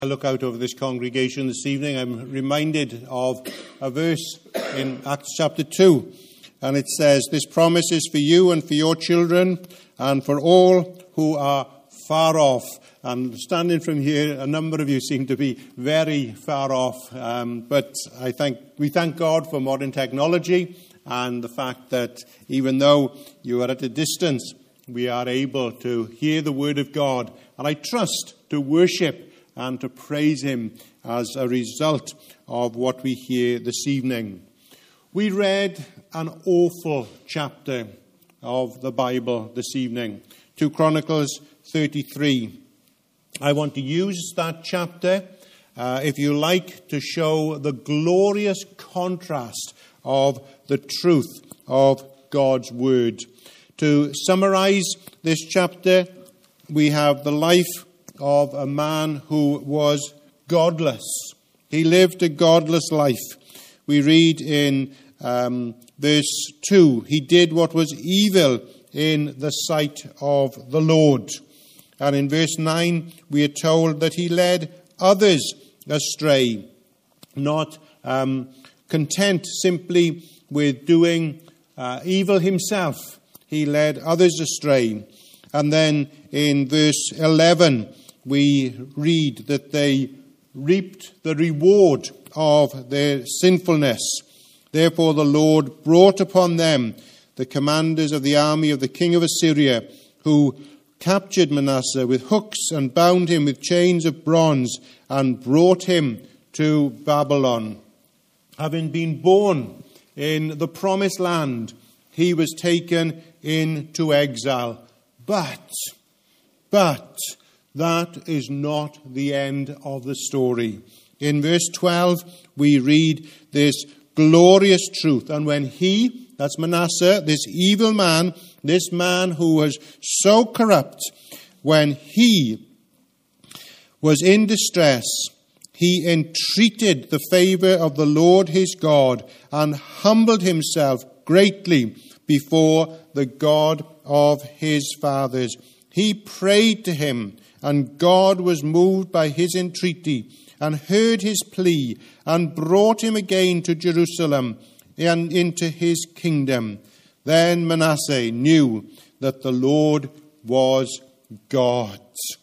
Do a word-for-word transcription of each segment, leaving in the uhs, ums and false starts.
I look out over this congregation this evening, I'm reminded of a verse in Acts chapter two. And it says, "This promise is for you and for your children and for all who are far off." And standing from here, a number of you seem to be very far off. Um, but I thank, we thank God for modern technology and the fact that even though you are at a distance, we are able to hear the word of God. And I trust to worship and to praise him as a result of what we hear this evening. We read an awful chapter of the Bible this evening, two Chronicles thirty-three. I want to use that chapter, uh, if you like, to show the glorious contrast of the truth of God's word. To summarize this chapter, we have the life of a man who was godless. He lived a godless life. We read in um, verse two, he did what was evil in the sight of the Lord. And in verse nine, we are told that he led others astray, not um, content simply with doing uh, evil himself. He led others astray. And then in verse eleven, we read that they reaped the reward of their sinfulness. Therefore the Lord brought upon them the commanders of the army of the king of Assyria, who captured Manasseh with hooks and bound him with chains of bronze and brought him to Babylon. Having been born in the promised land, he was taken into exile. But, but, that is not the end of the story. In verse twelve, we read this glorious truth. And when he, that's Manasseh, this evil man, this man who was so corrupt, when he was in distress, he entreated the favor of the Lord his God and humbled himself greatly before the God of his fathers. He prayed to him, and God was moved by his entreaty and heard his plea and brought him again to Jerusalem and into his kingdom. Then Manasseh knew that the Lord was God.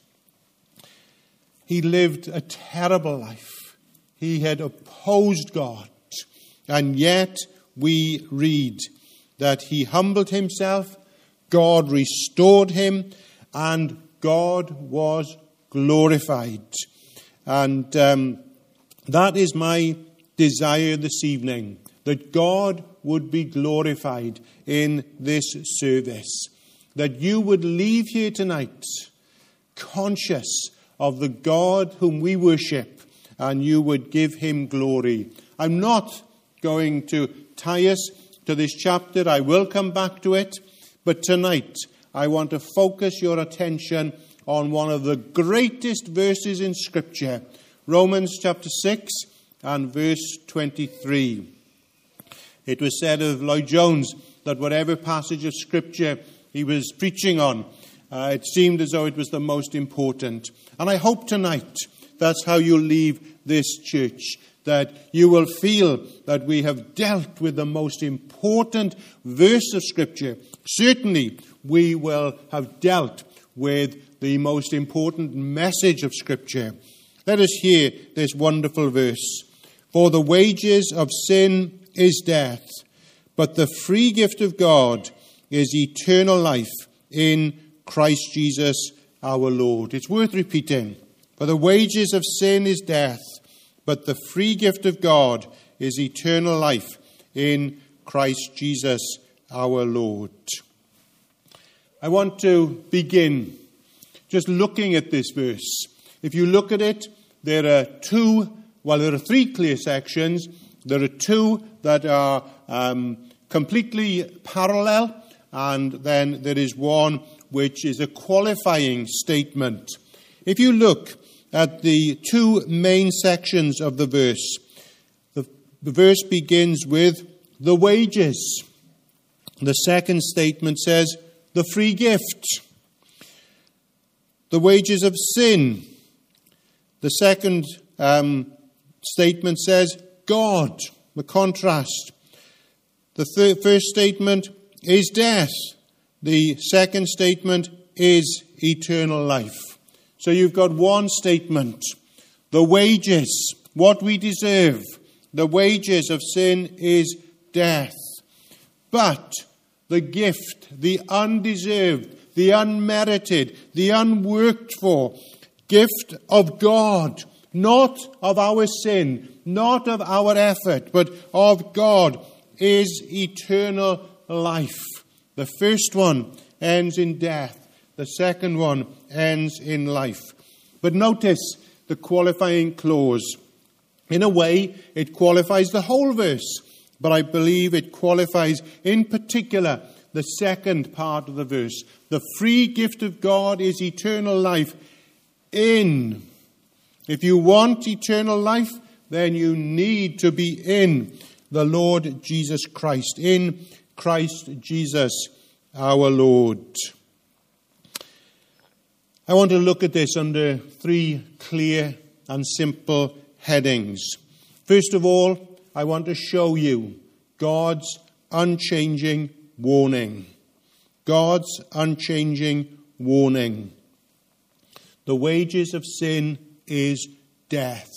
He lived a terrible life. He had opposed God. And yet we read that he humbled himself, God restored him, and God was glorified. And um, that is my desire this evening, that God would be glorified in this service. That you would leave here tonight conscious of the God whom we worship, and you would give him glory. I'm not going to tie us to this chapter. I will come back to it. But tonight, I want to focus your attention on one of the greatest verses in Scripture, Romans chapter six and verse twenty-three. It was said of Lloyd Jones that whatever passage of Scripture he was preaching on, uh, it seemed as though it was the most important. And I hope tonight that's how you'll leave this church, that you will feel that we have dealt with the most important verse of Scripture. Certainly, we will have dealt with the most important message of Scripture. Let us hear this wonderful verse. For the wages of sin is death, but the free gift of God is eternal life in Christ Jesus our Lord. It's worth repeating. For the wages of sin is death, but the free gift of God is eternal life in Christ Jesus our Lord. I want to begin just looking at this verse. If you look at it, there are two, well, there are three clear sections. There are two that are um, completely parallel, and then there is one which is a qualifying statement. If you look at the two main sections of the verse, the, the verse begins with the wages. The second statement says the free gift. The wages of sin. The second um, statement says, God, the contrast. The third, first statement is death. The second statement is eternal life. So you've got one statement, the wages, what we deserve. The wages of sin is death. But the gift, the undeserved, the unmerited, the unworked for gift of God, not of our sin, not of our effort, but of God, is eternal life. The first one ends in death. The second one ends in life. But notice the qualifying clause. In a way, it qualifies the whole verse, but I believe it qualifies in particular the second part of the verse. The free gift of God is eternal life in. If you want eternal life, then you need to be in the Lord Jesus Christ, in Christ Jesus our Lord. I want to look at this under three clear and simple headings. First of all, I want to show you God's unchanging warning. God's unchanging warning. The wages of sin is death.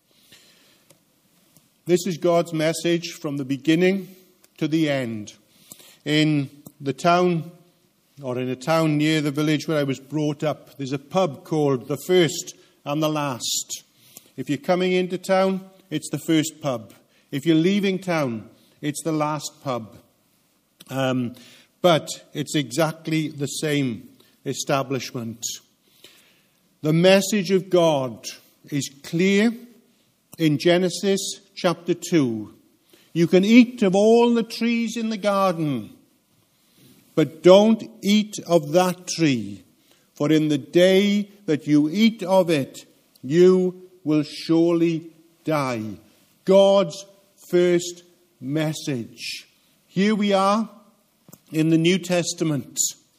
This is God's message from the beginning to the end. In the town, or in a town near the village where I was brought up, there's a pub called The First and the Last. If you're coming into town, it's the first pub. If you're leaving town, it's the last pub. Um, but it's exactly the same establishment. The message of God is clear in Genesis chapter two. You can eat of all the trees in the garden, but don't eat of that tree, for in the day that you eat of it, you will surely die. God's first message. Here we are in the New Testament.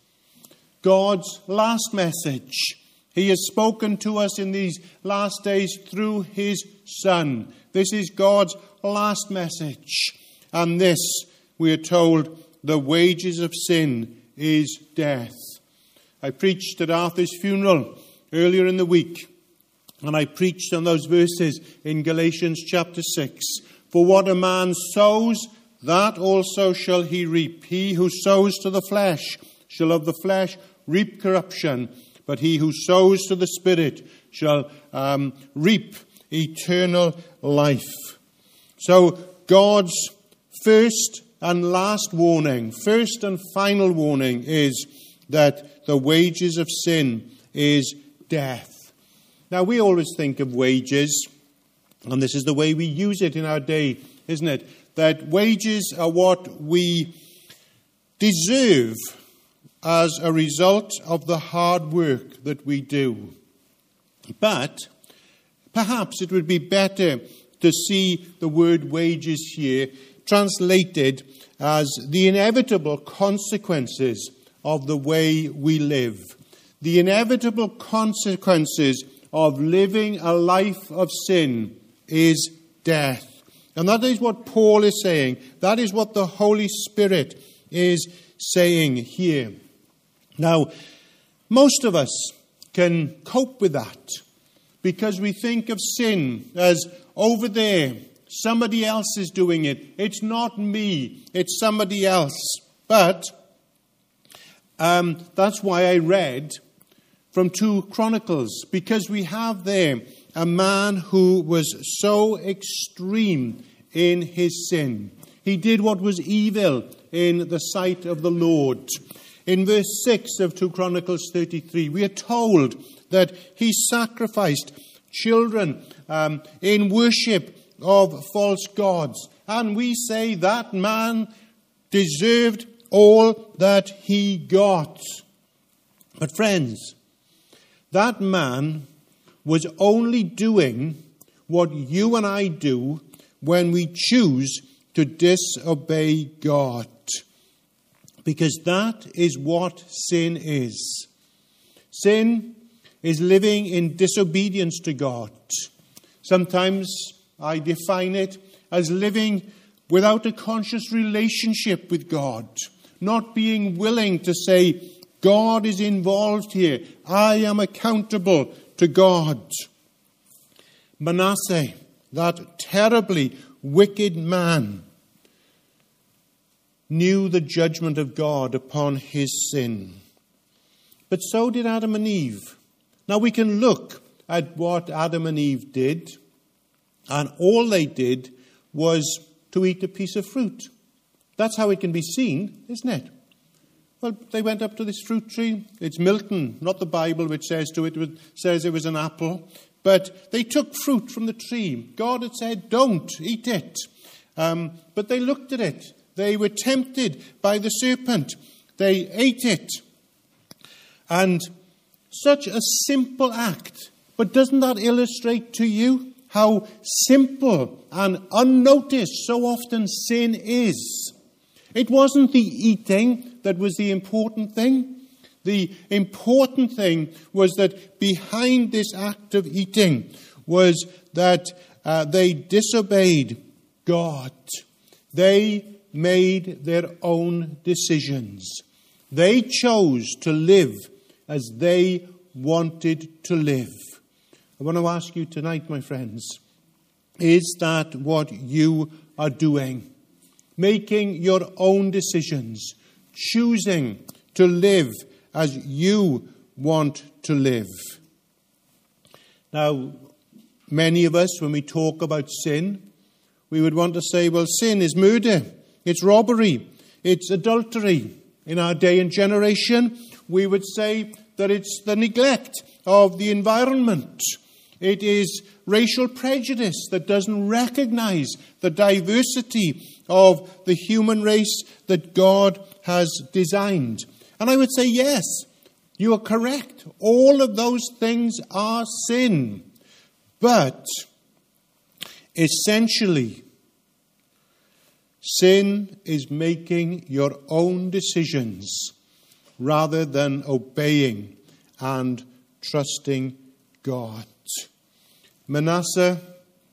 God's last message. He has spoken to us in these last days through his Son. This is God's last message. And this, we are told, the wages of sin is death. I preached at Arthur's funeral earlier in the week, and I preached on those verses in Galatians chapter six. For what a man sows, that also shall he reap. He who sows to the flesh shall of the flesh reap corruption, but he who sows to the Spirit shall um, reap eternal life. So God's first and last warning, first and final warning is that the wages of sin is death. Now, we always think of wages, and this is the way we use it in our day, isn't it? That wages are what we deserve as a result of the hard work that we do. But perhaps it would be better to see the word wages here translated as the inevitable consequences of the way we live. The inevitable consequences of living a life of sin is death. And that is what Paul is saying. That is what the Holy Spirit is saying here. Now, most of us can cope with that because we think of sin as over there. Somebody else is doing it. It's not me. It's somebody else. But um, that's why I read from two Chronicles, because we have there a man who was so extreme in his sin. He did what was evil in the sight of the Lord. In verse six of two Chronicles thirty-three, we are told that he sacrificed children um, in worship of false gods. And we say that man deserved all that he got. But friends, that man was only doing what you and I do when we choose to disobey God. Because that is what sin is. Sin is living in disobedience to God. Sometimes I define it as living without a conscious relationship with God, not being willing to say, God is involved here. I am accountable to God. Manasseh, that terribly wicked man, knew the judgment of God upon his sin. But so did Adam and Eve. Now we can look at what Adam and Eve did, and all they did was to eat a piece of fruit. That's how it can be seen, isn't it? Well, they went up to this fruit tree. It's Milton, not the Bible, which says to it, it says it was an apple. But they took fruit from the tree. God had said, don't eat it. Um, but they looked at it. They were tempted by the serpent. They ate it. And such a simple act. But doesn't that illustrate to you how simple and unnoticed so often sin is? It wasn't the eating that was the important thing. The important thing was that behind this act of eating was that uh, they disobeyed God. They made their own decisions. They chose to live as they wanted to live. I want to ask you tonight, my friends, is that what you are doing? Making your own decisions, choosing to live as you want to live. Now, many of us, when we talk about sin, we would want to say, well, sin is murder, it's robbery, it's adultery. In our day and generation, we would say that it's the neglect of the environment. It is racial prejudice that doesn't recognize the diversity of the human race that God has designed. And I would say, yes, you are correct. All of those things are sin. But essentially, sin is making your own decisions rather than obeying and trusting God. Manasseh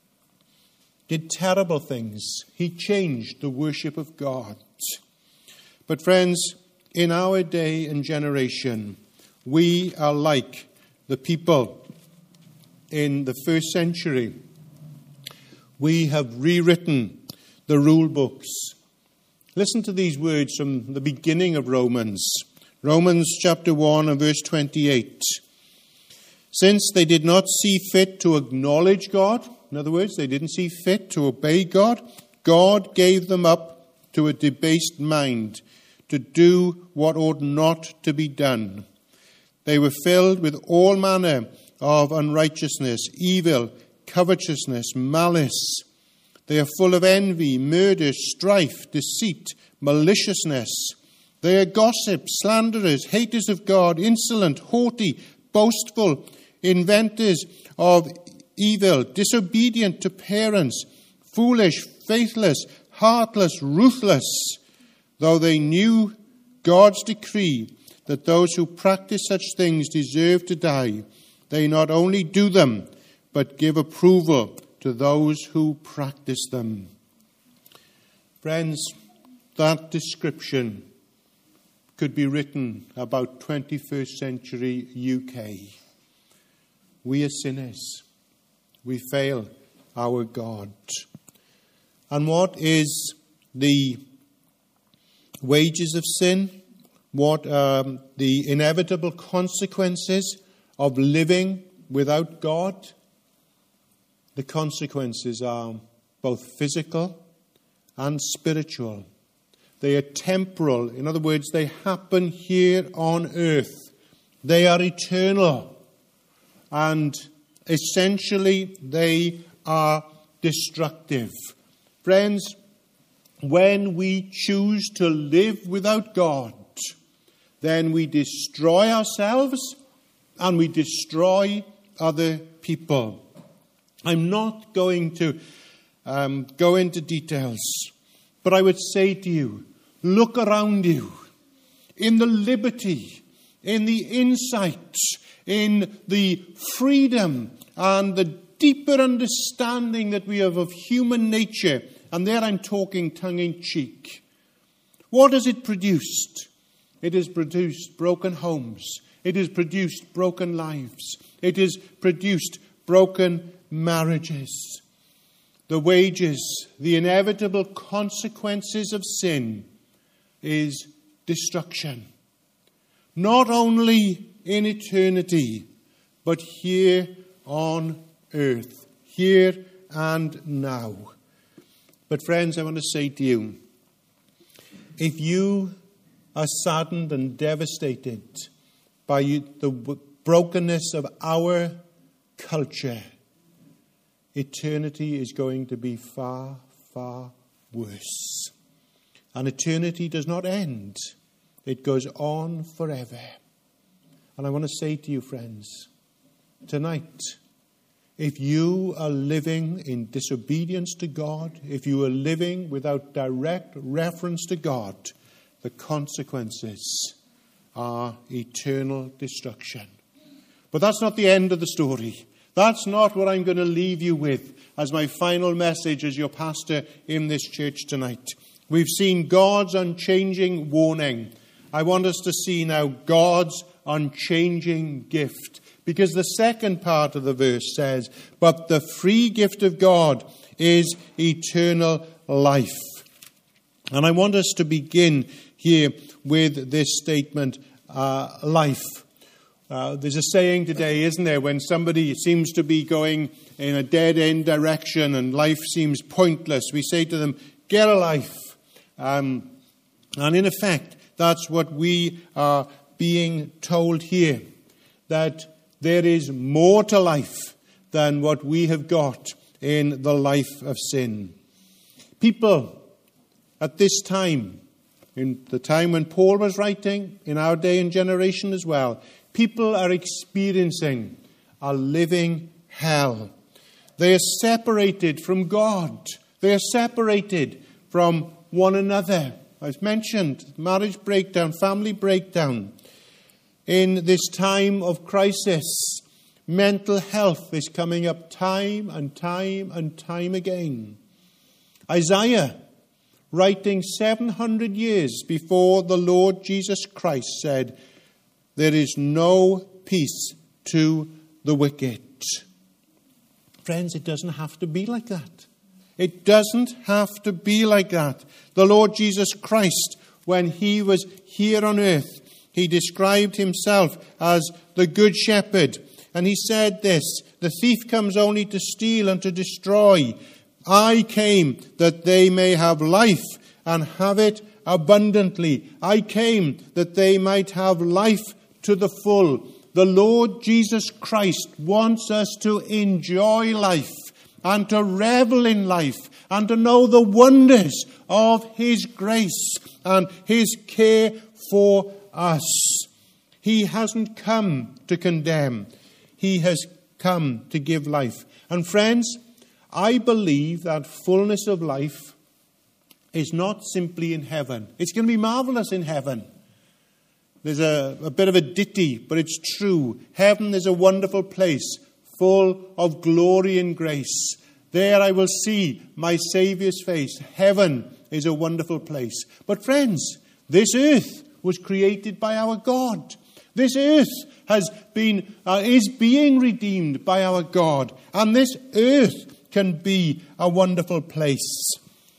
did terrible things. He changed the worship of God. But friends, in our day and generation, we are like the people in the first century. We have rewritten the rule books. Listen to these words from the beginning of Romans. Romans chapter one and verse twenty-eight. Since they did not see fit to acknowledge God, in other words, they didn't see fit to obey God, God gave them up to a debased mind to do what ought not to be done. They were filled with all manner of unrighteousness, evil, covetousness, malice. They are full of envy, murder, strife, deceit, maliciousness. They are gossips, slanderers, haters of God, insolent, haughty, boastful, inventors of evil, disobedient to parents, foolish, faithless, heartless, ruthless. Though they knew God's decree that those who practice such things deserve to die, they not only do them, but give approval to those who practice them. Friends, that description could be written about twenty-first century U K. We are sinners. We fail our God. And what is the wages of sin? What are the inevitable consequences of living without God? The consequences are both physical and spiritual. They are temporal. In other words, they happen here on earth. They are eternal. And essentially, they are destructive. Friends, when we choose to live without God, then we destroy ourselves and we destroy other people. I'm not going to um, go into details, but I would say to you, look around you in the liberty, in the insight, in the freedom and the deeper understanding that we have of human nature. And there I'm talking tongue-in-cheek. What has it produced? It has produced broken homes. It has produced broken lives. It has produced broken marriages. The wages, the inevitable consequences of sin is destruction. Not only in eternity, but here on earth, here and now. But friends, I want to say to you, if you are saddened and devastated by the brokenness of our culture, eternity is going to be far, far worse. And eternity does not end. It goes on forever. And I want to say to you, friends, tonight, if you are living in disobedience to God, if you are living without direct reference to God, the consequences are eternal destruction. But that's not the end of the story. That's not what I'm going to leave you with as my final message as your pastor in this church tonight. We've seen God's unchanging warning. I want us to see now God's unchanging gift. Because the second part of the verse says, but the free gift of God is eternal life. And I want us to begin here with this statement, uh, life. Uh, there's a saying today, isn't there, when somebody seems to be going in a dead-end direction and life seems pointless, we say to them, get a life. Um, and in effect, that's what we are being told here, that there is more to life than what we have got in the life of sin. People at this time, in the time when Paul was writing, in our day and generation as well, people are experiencing a living hell. They are separated from God. They are separated from one another. I've mentioned marriage breakdown, family breakdown. In this time of crisis, mental health is coming up time and time and time again. Isaiah, writing seven hundred years before the Lord Jesus Christ, said, there is no peace to the wicked. Friends, it doesn't have to be like that. It doesn't have to be like that. The Lord Jesus Christ, when he was here on earth, he described himself as the good shepherd. And he said this, the thief comes only to steal and to destroy. I came that they may have life and have it abundantly. I came that they might have life to the full. The Lord Jesus Christ wants us to enjoy life and to revel in life and to know the wonders of his grace and his care for us. He hasn't come to condemn. He has come to give life. And friends, I believe that fullness of life is not simply in heaven. It's going to be marvelous in heaven. There's a, a bit of a ditty, but it's true. Heaven is a wonderful place full of glory and grace. There I will see my Saviour's face. Heaven is a wonderful place. But friends, this earth was created by our God. This earth has been, uh, is being redeemed by our God. And this earth can be a wonderful place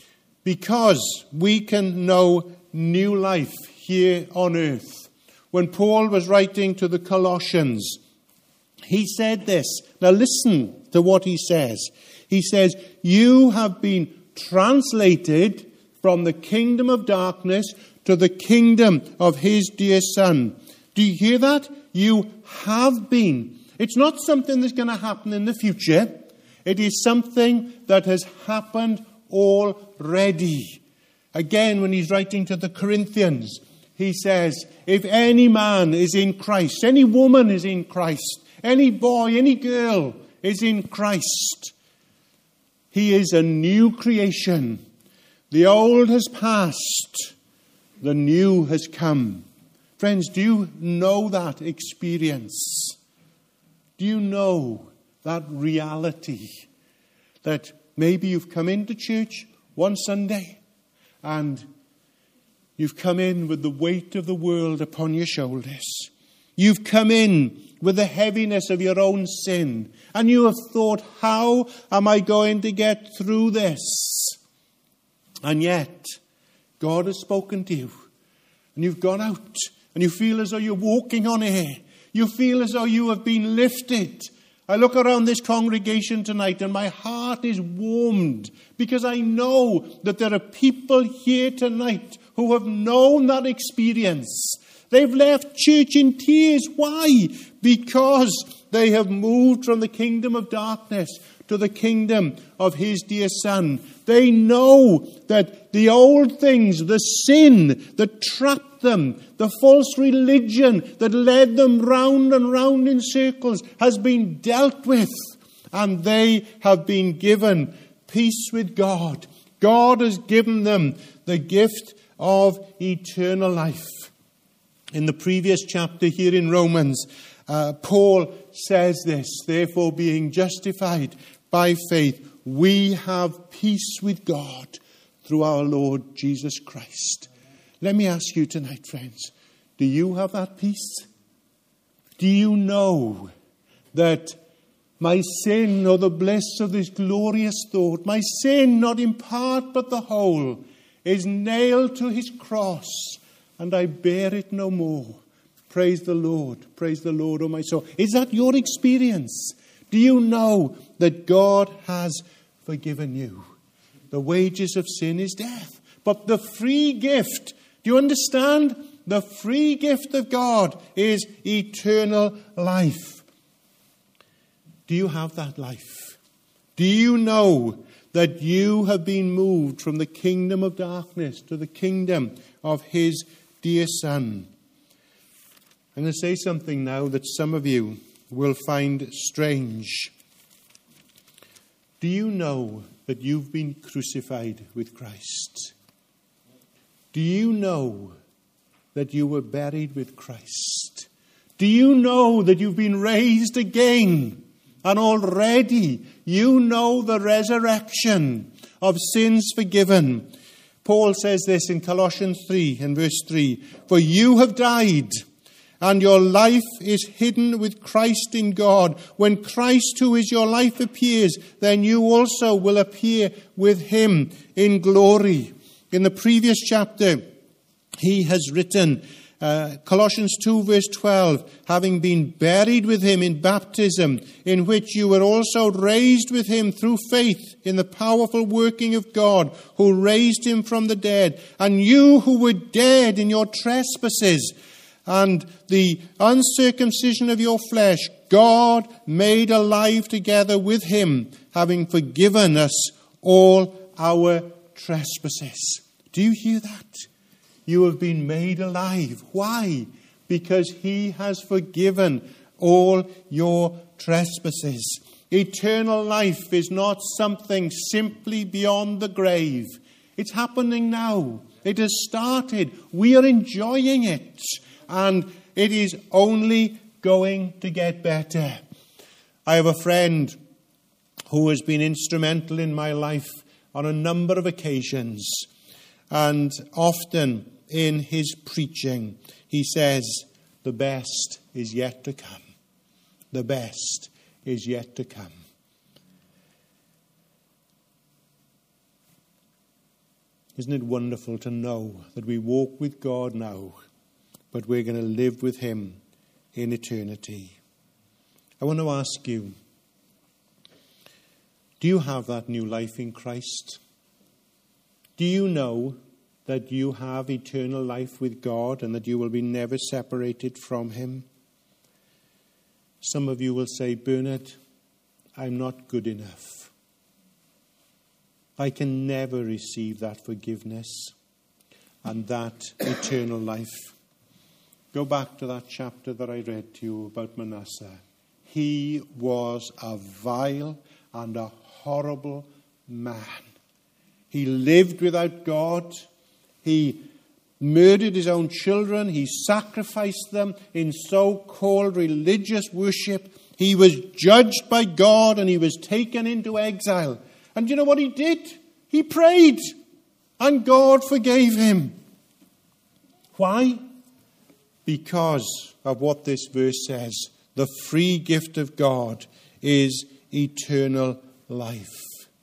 because we can know new life here on earth. When Paul was writing to the Colossians, he said this. Now listen to what he says. He says, you have been translated from the kingdom of darkness to the kingdom of his dear Son. Do you hear that? You have been. It's not something that's going to happen in the future. It is something that has happened already. Again, when he's writing to the Corinthians, he says, if any man is in Christ, any woman is in Christ, any boy, any girl is in Christ, he is a new creation. The old has passed. The new has come. Friends, do you know that experience? Do you know that reality? That maybe you've come into church one Sunday and you've come in with the weight of the world upon your shoulders. You've come in with the heaviness of your own sin. And you have thought, how am I going to get through this? And yet, God has spoken to you. And you've gone out. And you feel as though you're walking on air. You feel as though you have been lifted. I look around this congregation tonight and my heart is warmed. Because I know that there are people here tonight who have known that experience. They've left church in tears. Why? Because they have moved from the kingdom of darkness to the kingdom of his dear Son. They know that the old things, the sin that trapped them, the false religion that led them round and round in circles has been dealt with. And they have been given peace with God. God has given them the gift of eternal life. In the previous chapter here in Romans, uh, Paul says this, therefore being justified by faith, we have peace with God through our Lord Jesus Christ. Let me ask you tonight, friends, do you have that peace? Do you know that my sin, or the bliss of this glorious thought, my sin, not in part but the whole, is nailed to his cross, and I bear it no more. Praise the Lord. Praise the Lord, O my soul. Is that your experience? Do you know that God has forgiven you? The wages of sin is death. But the free gift, do you understand? The free gift of God is eternal life. Do you have that life? Do you know that you have been moved from the kingdom of darkness to the kingdom of his dear Son? I'm going to say something now that some of you will find strange. Do you know that you've been crucified with Christ? Do you know that you were buried with Christ? Do you know that you've been raised again? And already you know the resurrection of sins forgiven. Paul says this in Colossians three and verse three. For you have died, and your life is hidden with Christ in God. When Christ, who is your life, appears, then you also will appear with him in glory. In the previous chapter, he has written, uh, Colossians two verse twelve, having been buried with him in baptism, in which you were also raised with him through faith in the powerful working of God, who raised him from the dead. And you who were dead in your trespasses and the uncircumcision of your flesh, God made alive together with him, having forgiven us all our trespasses. Do you hear that? You have been made alive. Why? Because he has forgiven all your trespasses. Eternal life is not something simply beyond the grave. It's happening now. It has started. We are enjoying it. And it is only going to get better. I have a friend who has been instrumental in my life on a number of occasions. And often in his preaching, he says, the best is yet to come. The best is yet to come. Isn't it wonderful to know that we walk with God now, but we're going to live with him in eternity? I want to ask you, do you have that new life in Christ? Do you know that you have eternal life with God and that you will be never separated from him? Some of you will say, Bernard, I'm not good enough. I can never receive that forgiveness and that eternal life. Go back to that chapter that I read to you about Manasseh. He was a vile and a horrible man. He lived without God. He murdered his own children. He sacrificed them in so-called religious worship. He was judged by God and he was taken into exile. And you know what he did? He prayed and God forgave him. Why? Because of what this verse says. The free gift of God is eternal life.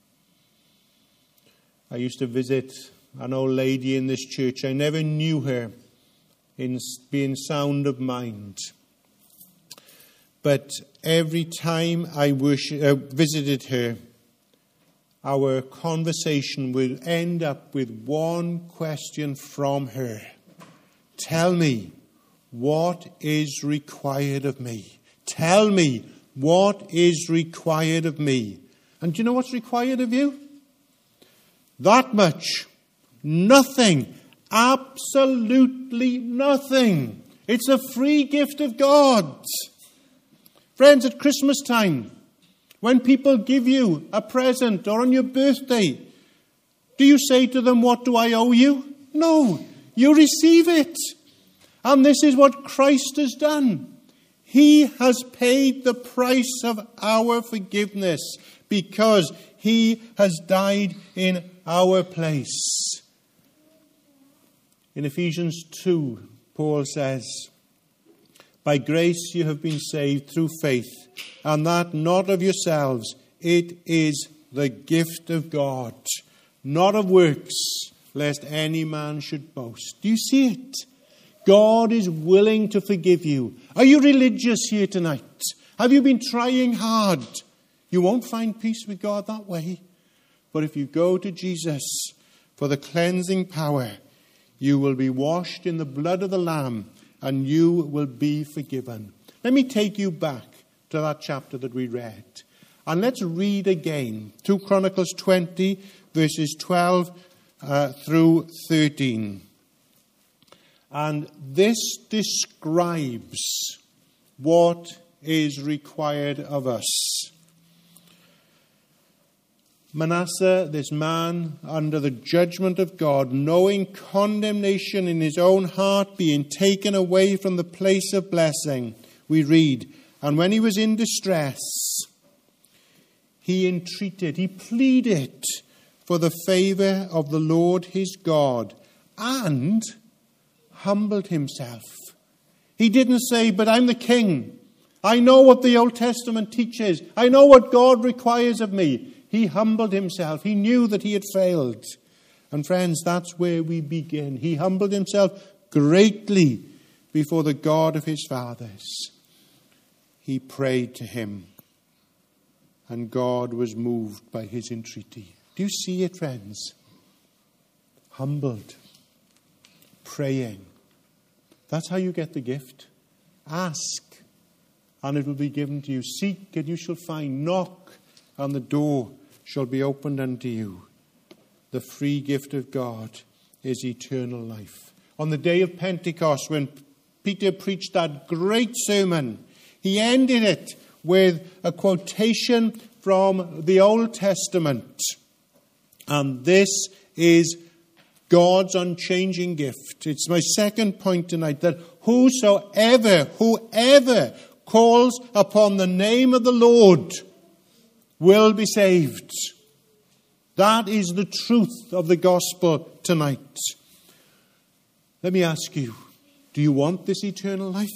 I used to visit an old lady in this church. I never knew her in being sound of mind. But every time I worship, uh, visited her, our conversation would end up with one question from her. Tell me, what is required of me? Tell me, what is required of me? And do you know what's required of you? That much. Nothing. Absolutely nothing. It's a free gift of God. Friends, at Christmas time, when people give you a present or on your birthday, do you say to them, what do I owe you? No, you receive it. And this is what Christ has done. He has paid the price of our forgiveness because he has died in our place. In Ephesians two, Paul says, by grace you have been saved through faith, and that not of yourselves, it is the gift of God, not of works, lest any man should boast. Do you see it? God is willing to forgive you. Are you religious here tonight? Have you been trying hard? You won't find peace with God that way. But if you go to Jesus for the cleansing power, you will be washed in the blood of the Lamb and you will be forgiven. Let me take you back to that chapter that we read. And let's read again. Second Chronicles twenty, verses twelve uh, through thirteen. And this describes what is required of us. Manasseh, this man under the judgment of God, knowing condemnation in his own heart, being taken away from the place of blessing, we read, and when he was in distress, he entreated, he pleaded for the favor of the Lord his God, and humbled himself. He didn't say, but I'm the king. I know what the Old Testament teaches. I know what God requires of me. He humbled himself. He knew that he had failed. And friends, that's where we begin. He humbled himself greatly before the God of his fathers. He prayed to him, and God was moved by his entreaty. Do you see it, friends? Humbled, praying. That's how you get the gift. Ask, and it will be given to you. Seek, and you shall find. Knock, and the door shall be opened unto you. The free gift of God is eternal life. On the day of Pentecost, when Peter preached that great sermon, he ended it with a quotation from the Old Testament. And this is God's unchanging gift. It's my second point tonight, that whosoever, whoever calls upon the name of the Lord will be saved. That is the truth of the gospel tonight. Let me ask you, do you want this eternal life?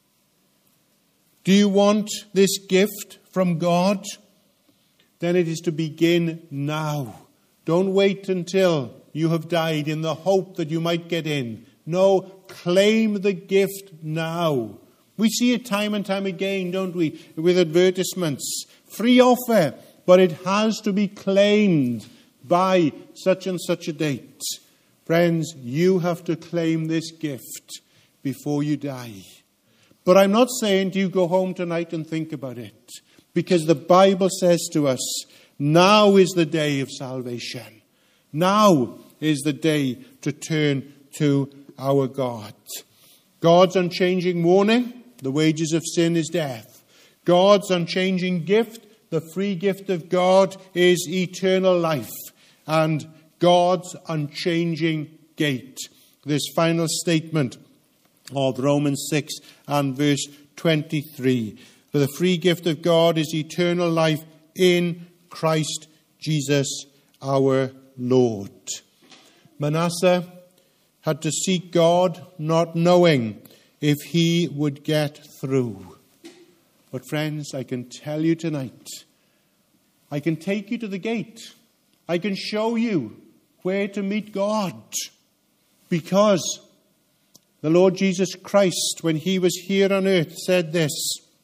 Do you want this gift from God? Then it is to begin now. Don't wait until you have died in the hope that you might get in. No, claim the gift now. We see it time and time again, don't we, with advertisements. Free offer, but it has to be claimed by such and such a date. Friends, you have to claim this gift before you die. But I'm not saying to you go home tonight and think about it, because the Bible says to us, now is the day of salvation. Now is the day to turn to our God. God's unchanging warning, the wages of sin is death. God's unchanging gift, the free gift of God, is eternal life. And God's unchanging gate, this final statement of Romans six and verse twenty-three. For the free gift of God is eternal life in Christ Jesus our Lord. Manasseh had to seek God, not knowing if he would get through. But friends, I can tell you tonight, I can take you to the gate. I can show you where to meet God. Because the Lord Jesus Christ, when he was here on earth, said this: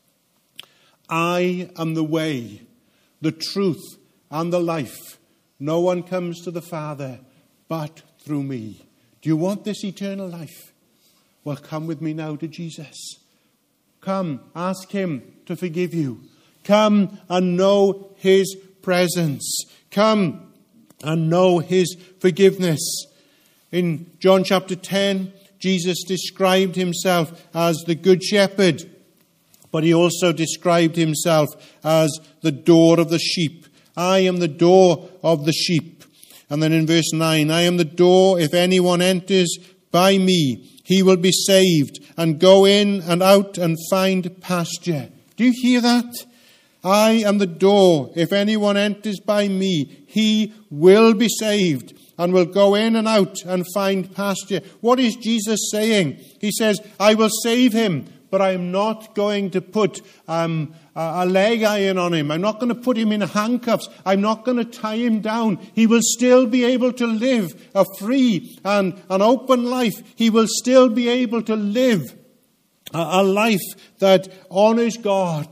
I am the way, the truth, and the life. No one comes to the Father but through me. Do you want this eternal life? Well, come with me now to Jesus. Come, ask him to forgive you. Come and know his presence. Come and know his forgiveness. In John chapter ten, Jesus described himself as the good shepherd, but he also described himself as the door of the sheep. I am the door of the sheep. And then in verse nine, I am the door. If anyone enters by me, he will be saved and go in and out and find pasture. Do you hear that? I am the door. If anyone enters by me, he will be saved and will go in and out and find pasture. What is Jesus saying? He says, I will save him, but I am not going to put um, a leg iron on him. I'm not going to put him in handcuffs. I'm not going to tie him down. He will still be able to live a free and an open life. He will still be able to live a, a life that honors God.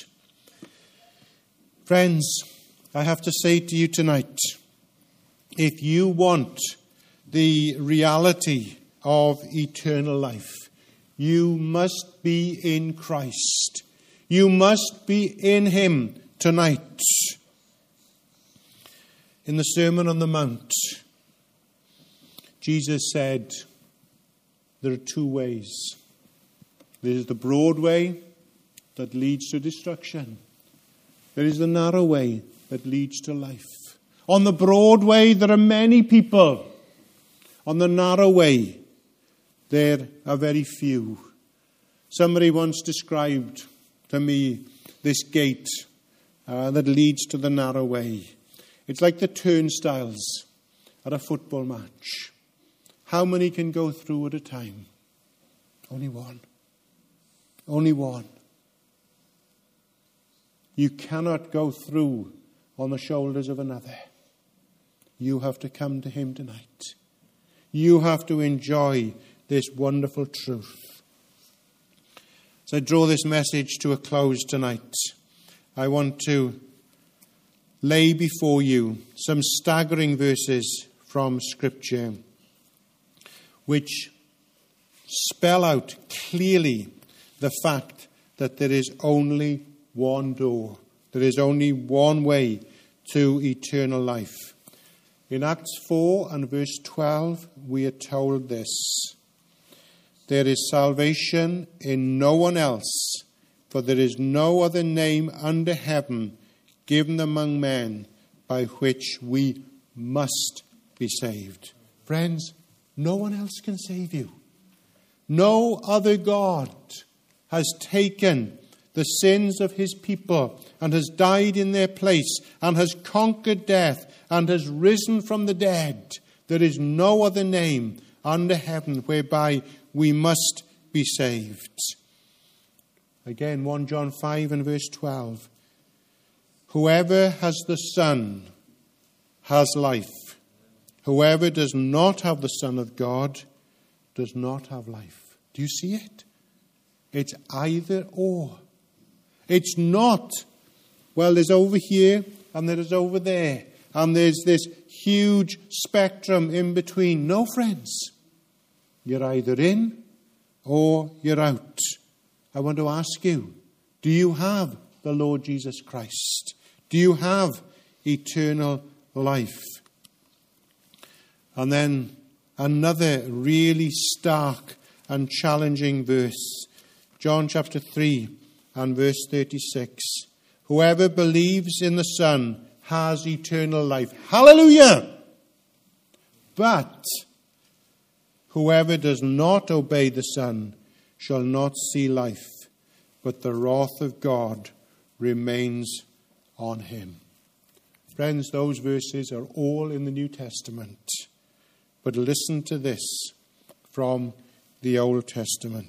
Friends, I have to say to you tonight, if you want the reality of eternal life, you must be in Christ. You must be in him tonight. In the Sermon on the Mount, Jesus said, there are two ways. There is the broad way that leads to destruction. There is the narrow way that leads to life. On the broad way, there are many people. On the narrow way, there are very few. Somebody once described to me this gate uh, that leads to the narrow way. It's like the turnstiles at a football match. How many can go through at a time? Only one. Only one. You cannot go through on the shoulders of another. You have to come to him tonight. You have to enjoy this wonderful truth. As I draw this message to a close tonight, I want to lay before you some staggering verses from Scripture which spell out clearly the fact that there is only one door. There is only one way to eternal life. In Acts four and verse twelve, we are told this: there is salvation in no one else, for there is no other name under heaven given among men by which we must be saved. Friends, no one else can save you. No other God has taken the sins of his people and has died in their place and has conquered death and has risen from the dead. There is no other name under heaven whereby we must be saved. Again, First John five and verse twelve. Whoever has the Son has life. Whoever does not have the Son of God does not have life. Do you see it? It's either or. It's not, well, there's over here and there is over there. And there's this huge spectrum in between. No, friends. You're either in or you're out. I want to ask you, do you have the Lord Jesus Christ? Do you have eternal life? And then another really stark and challenging verse. John chapter three and verse thirty-six. Whoever believes in the Son has eternal life. Hallelujah! But whoever does not obey the Son shall not see life, but the wrath of God remains on him. Friends, those verses are all in the New Testament. But listen to this from the Old Testament.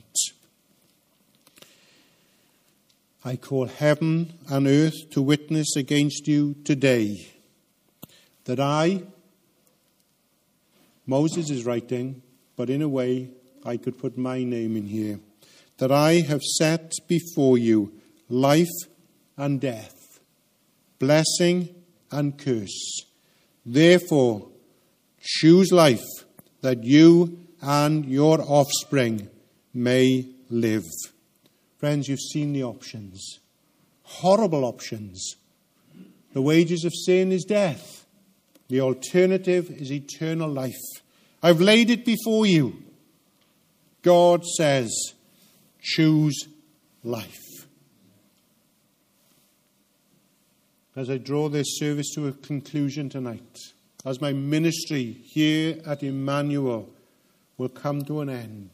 I call heaven and earth to witness against you today that I, Moses is writing, but in a way I could put my name in here, that I have set before you life and death, blessing and curse. Therefore, choose life that you and your offspring may live. Friends, you've seen the options. Horrible options. The wages of sin is death. The alternative is eternal life. I've laid it before you. God says, choose life. As I draw this service to a conclusion tonight, as my ministry here at Emmanuel will come to an end,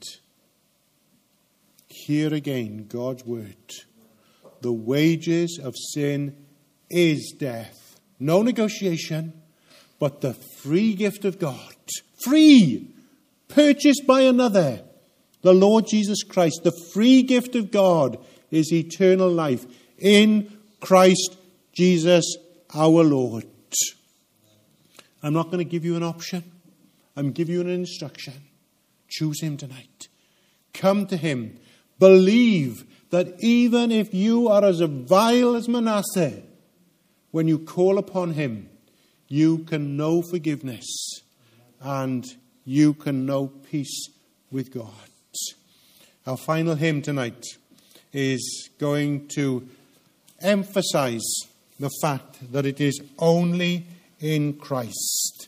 hear again God's word. The wages of sin is death. No negotiation, but the free gift of God. Free! Purchased by another. The Lord Jesus Christ. The free gift of God is eternal life in Christ Jesus our Lord. I'm not going to give you an option. I'm giving you an instruction. Choose him tonight. Come to him. Believe that even if you are as vile as Manasseh, when you call upon him, you can know forgiveness and you can know peace with God. Our final hymn tonight is going to emphasize the fact that it is only in Christ